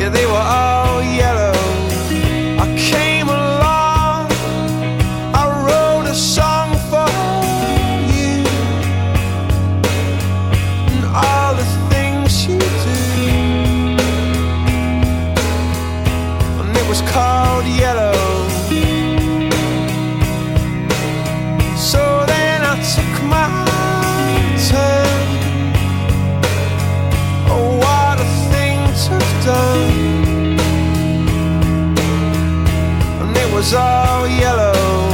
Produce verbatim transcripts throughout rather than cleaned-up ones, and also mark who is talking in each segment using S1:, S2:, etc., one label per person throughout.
S1: they were all yellow. I came along, I wrote a song for you, and all the things you do, and it was called Yellow. So then I took my turn. Oh, what a thing to have done. And it was all yellow.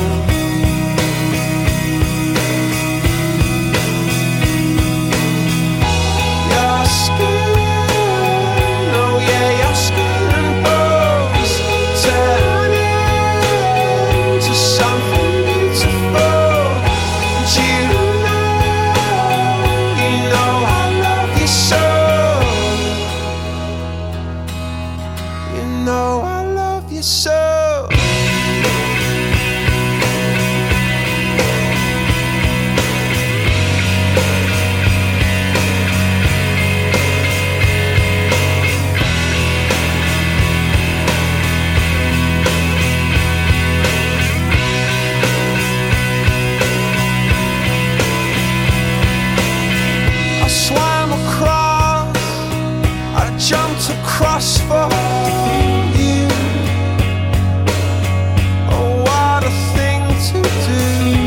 S1: Your skin, oh yeah, your skin and bones turn into something beautiful. And you know, you know I love you so. You know I love you so. I swam across, I jumped across for you. Oh, what a thing to do.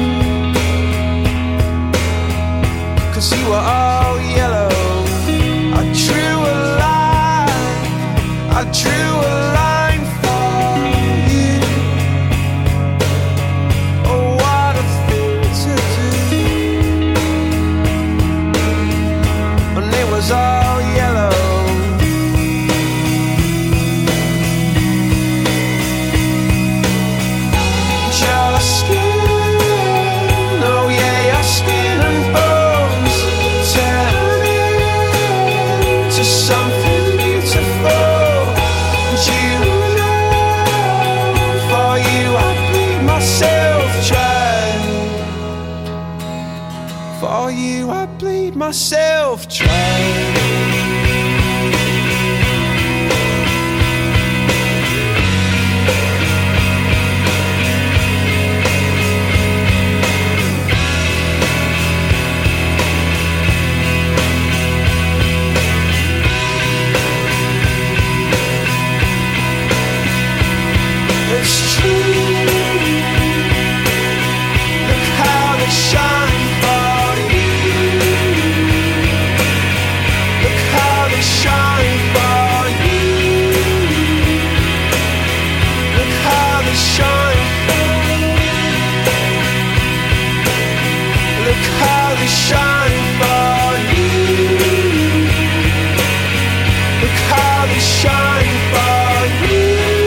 S1: 'Cause you were all yellow. I drew a line, I drew a line for you. Oh, what a thing to do. And it was all yellow. Your skin, oh yeah, your skin and bones turn into something beautiful. And you know, for you I bleed myself dry. For you I bleed myself dry. It's true. Look how they shine for you. Look how they shine for you. Look how they shine. Look how they shine for you. Look how they shine for you.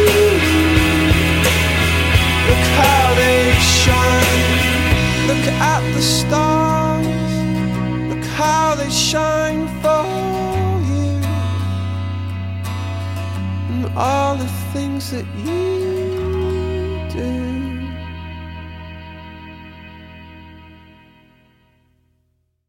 S1: Look how they shine. Look at the stars. Look how they shine for you. And all the things that you do.